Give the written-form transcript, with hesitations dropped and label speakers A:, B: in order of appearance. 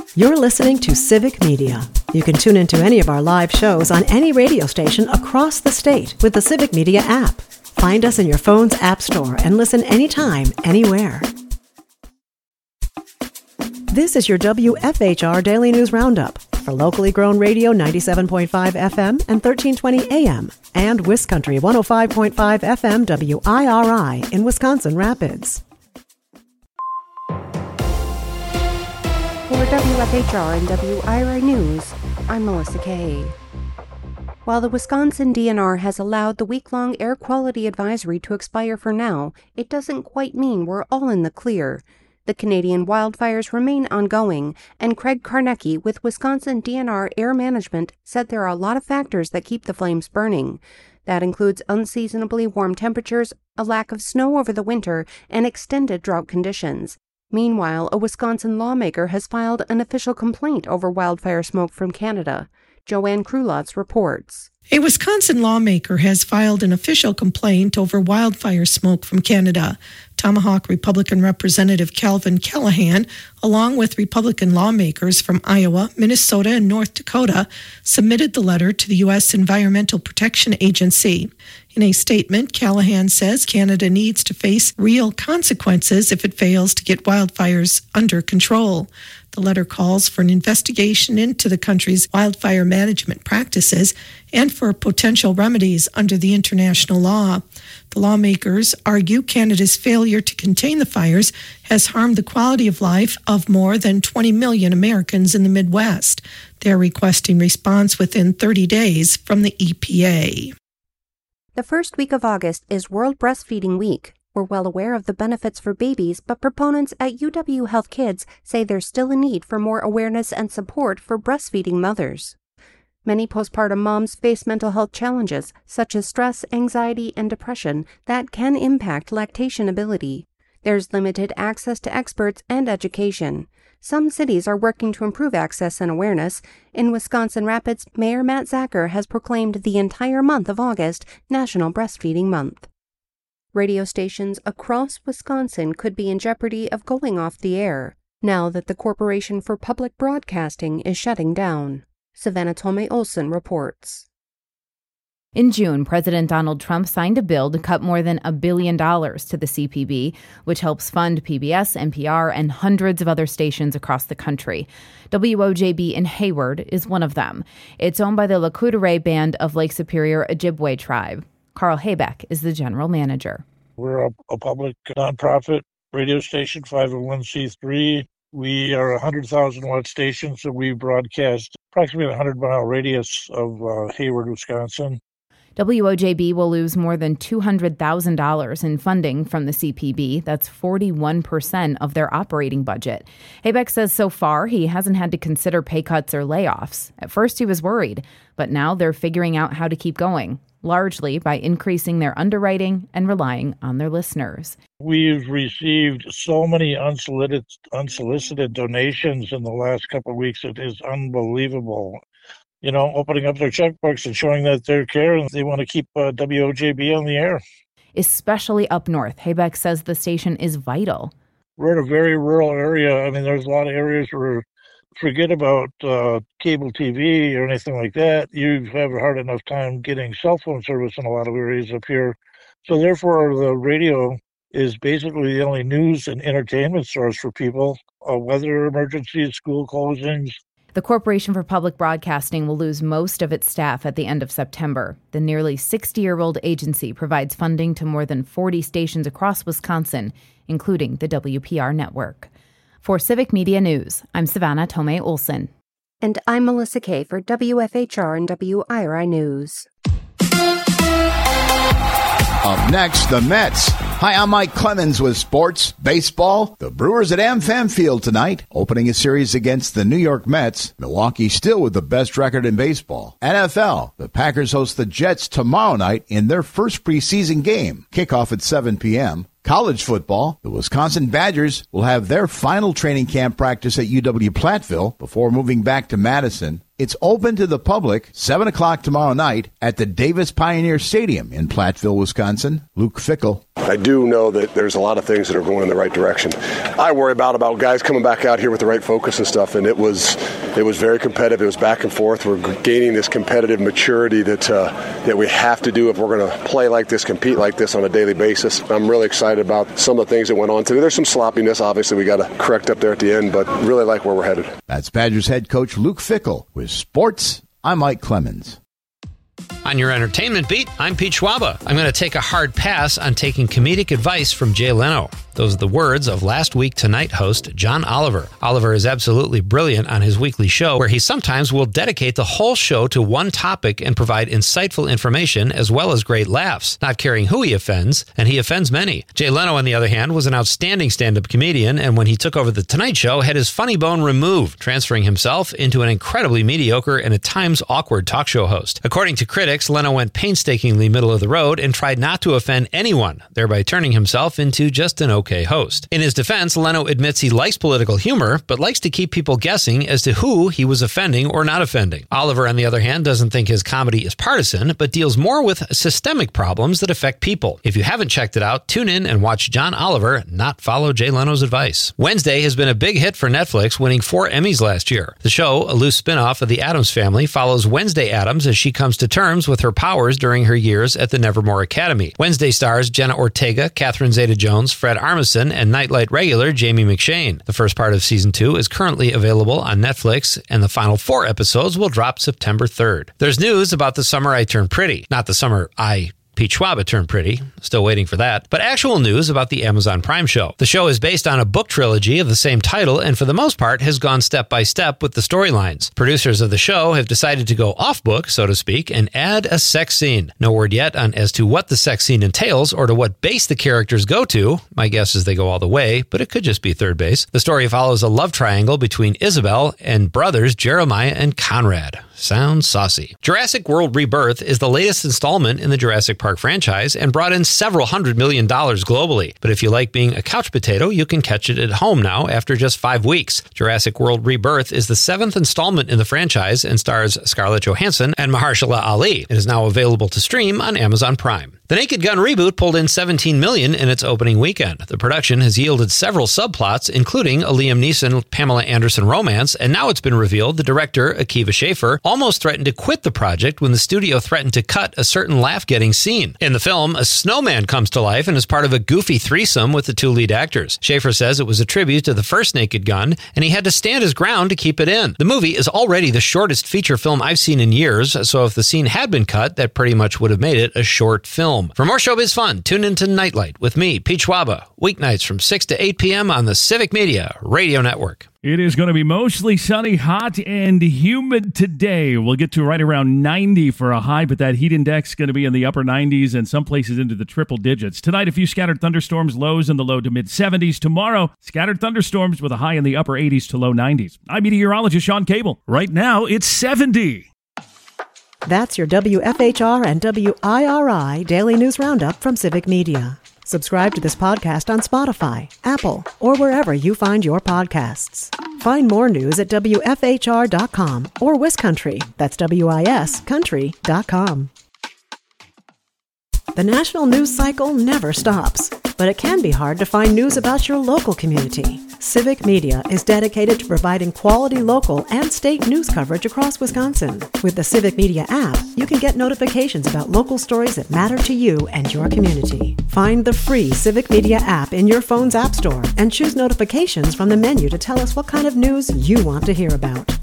A: You're listening to Civic Media. You can tune into any of our live shows on any radio station across the state with the Civic Media app. Find us in your phone's app store and listen anytime, anywhere. This is your WFHR Daily News Roundup for locally grown radio 97.5 FM and 1320 AM and WisCountry 105.5 FM WIRI in Wisconsin Rapids.
B: For WFHR and WIRI News, I'm Melissa Kay. While the Wisconsin DNR has allowed the week-long air quality advisory to expire for now, it doesn't quite mean we're all in the clear. The Canadian wildfires remain ongoing, and Craig Karnecki with Wisconsin DNR Air Management said there are a lot of factors that keep the flames burning. That includes unseasonably warm temperatures, a lack of snow over the winter, and extended drought conditions. Meanwhile, a Wisconsin lawmaker has filed an official complaint over wildfire smoke from Canada. Joanne Krulotz reports.
C: A Wisconsin lawmaker has filed an official complaint over wildfire smoke from Canada. Tomahawk Republican Representative Calvin Callahan, along with Republican lawmakers from Iowa, Minnesota, and North Dakota, submitted the letter to the U.S. Environmental Protection Agency. In a statement, Callahan says Canada needs to face real consequences if it fails to get wildfires under control. The letter calls for an investigation into the country's wildfire management practices and for potential remedies under the international law. The lawmakers argue Canada's failure to contain the fires has harmed the quality of life of more than 20 million Americans in the Midwest. They're requesting response within 30 days from the EPA.
B: The first week of August is World Breastfeeding Week. We're well aware of the benefits for babies, but proponents at UW Health Kids say there's still a need for more awareness and support for breastfeeding mothers. Many postpartum moms face mental health challenges, such as stress, anxiety, and depression, that can impact lactation ability. There's limited access to experts and education. Some cities are working to improve access and awareness. In Wisconsin Rapids, Mayor Matt Zacher has proclaimed the entire month of August National Breastfeeding Month. Radio stations across Wisconsin could be in jeopardy of going off the air now that the Corporation for Public Broadcasting is shutting down. Savannah Tomei-Olsen reports.
D: In June, President Donald Trump signed a bill to cut more than $1 billion to the CPB, which helps fund PBS, NPR, and hundreds of other stations across the country. WOJB in Hayward is one of them. It's owned by the Lakudere Band of Lake Superior Ojibwe tribe. Carl Haybeck is the general manager.
E: We're a public nonprofit radio station, 501c3. We are a 100,000-watt station, so we broadcast approximately a 100-mile radius of Hayward, Wisconsin.
D: WOJB will lose more than $200,000 in funding from the CPB. That's 41% of their operating budget. Haybeck says so far he hasn't had to consider pay cuts or layoffs. At first he was worried, but now they're figuring out how to keep going, largely by increasing their underwriting and relying on their listeners.
E: We've received so many unsolicited donations in the last couple of weeks. It is unbelievable. You know, opening up their checkbooks and showing that they care and they want to keep WOJB on the air.
D: Especially up north, Haybeck says the station is vital.
E: We're in a very rural area. I mean, there's a lot of areas where forget about cable TV or anything like that. You have a hard enough time getting cell phone service in a lot of areas up here. So therefore, the radio is basically the only news and entertainment source for people. Weather emergencies, school closings.
D: The Corporation for Public Broadcasting will lose most of its staff at the end of September. The nearly 60-year-old agency provides funding to more than 40 stations across Wisconsin, including the WPR network. For Civic Media News, I'm Savannah Tomei-Olsen.
B: And I'm Melissa Kay for WFHR and WIRI News.
F: Up next, the Mets. Hi, I'm Mike Clemens with Sports Baseball. The Brewers at AmFam Field tonight, opening a series against the New York Mets. Milwaukee still with the best record in baseball. NFL, the Packers host the Jets tomorrow night in their first preseason game. Kickoff at 7 p.m. College football, the Wisconsin Badgers will have their final training camp practice at UW-Platteville before moving back to Madison. It's open to the public, 7 o'clock tomorrow night at the Davis Pioneer Stadium in Platteville, Wisconsin. Luke Fickell.
G: I do know that there's a lot of things that are going in the right direction. I worry about guys coming back out here with the right focus and stuff, and it was very competitive. It was back and forth. We're gaining this competitive maturity that we have to do if we're going to play like this, compete like this on a daily basis. I'm really excited about some of the things that went on today. There's some sloppiness, obviously, we got to correct up there at the end, but really like where we're headed.
F: That's Badgers head coach Luke Fickell. With sports, I'm Mike Clemens.
H: On your entertainment beat, I'm Pete Schwaba. I'm going to take a hard pass on taking comedic advice from Jay Leno. Those are the words of Last Week Tonight host John Oliver. Oliver is absolutely brilliant on his weekly show, where he sometimes will dedicate the whole show to one topic and provide insightful information as well as great laughs, not caring who he offends, and he offends many. Jay Leno, on the other hand, was an outstanding stand-up comedian, and when he took over The Tonight Show, had his funny bone removed, transferring himself into an incredibly mediocre and at times awkward talk show host. According to critics, Leno went painstakingly middle of the road and tried not to offend anyone, thereby turning himself into just an okay host. In his defense, Leno admits he likes political humor, but likes to keep people guessing as to who he was offending or not offending. Oliver, on the other hand, doesn't think his comedy is partisan, but deals more with systemic problems that affect people. If you haven't checked it out, tune in and watch John Oliver not follow Jay Leno's advice. Wednesday has been a big hit for Netflix, winning 4 Emmys last year. The show, a loose spin-off of The Addams Family, follows Wednesday Addams as she comes to terms with her powers during her years at the Nevermore Academy. Wednesday stars Jenna Ortega, Catherine Zeta-Jones, Fred Armisen, and Nightlight regular Jamie McShane. The first part of Season 2 is currently available on Netflix, and the final 4 episodes will drop September 3rd. There's news about The Summer I Turned Pretty. Not The Summer Pete Schwaba turned pretty. Still waiting for that. But actual news about the Amazon Prime show. The show is based on a book trilogy of the same title and for the most part has gone step by step with the storylines. Producers of the show have decided to go off book, so to speak, and add a sex scene. No word yet on as to what the sex scene entails or to what base the characters go to. My guess is they go all the way, but it could just be third base. The story follows a love triangle between Isabel and brothers Jeremiah and Conrad. Sounds saucy. Jurassic World Rebirth is the latest installment in the Jurassic Park franchise and brought in several $100 million globally. But if you like being a couch potato, you can catch it at home now after just 5 weeks. Jurassic World Rebirth is the 7th installment in the franchise and stars Scarlett Johansson and Mahershala Ali. It is now available to stream on Amazon Prime. The Naked Gun reboot pulled in $17 million in its opening weekend. The production has yielded several subplots, including a Liam Neeson-Pamela Anderson romance, and now it's been revealed the director, Akiva Schaffer, almost threatened to quit the project when the studio threatened to cut a certain laugh-getting scene. In the film, a snowman comes to life and is part of a goofy threesome with the 2 lead actors. Schaffer says it was a tribute to the first Naked Gun, and he had to stand his ground to keep it in. The movie is already the shortest feature film I've seen in years, so if the scene had been cut, that pretty much would have made it a short film. For more showbiz fun, tune into Nightlight with me, Pete Schwaba, weeknights from 6 to 8 p.m. on the Civic Media Radio Network.
I: It is going to be mostly sunny, hot, and humid today. We'll get to right around 90 for a high, but that heat index is going to be in the upper 90s and some places into the triple digits. Tonight, a few scattered thunderstorms, lows in the low to mid-70s. Tomorrow, scattered thunderstorms with a high in the upper 80s to low 90s. I'm meteorologist Sean Cable. Right now, it's 70.
A: That's your WFHR and WIRI Daily News Roundup from Civic Media. Subscribe to this podcast on Spotify, Apple, or wherever you find your podcasts. Find more news at WFHR.com or WisCountry, that's WIS Country.com. The national news cycle never stops, but it can be hard to find news about your local community. Civic Media is dedicated to providing quality local and state news coverage across Wisconsin. With the Civic Media app, you can get notifications about local stories that matter to you and your community. Find the free Civic Media app in your phone's app store and choose notifications from the menu to tell us what kind of news you want to hear about.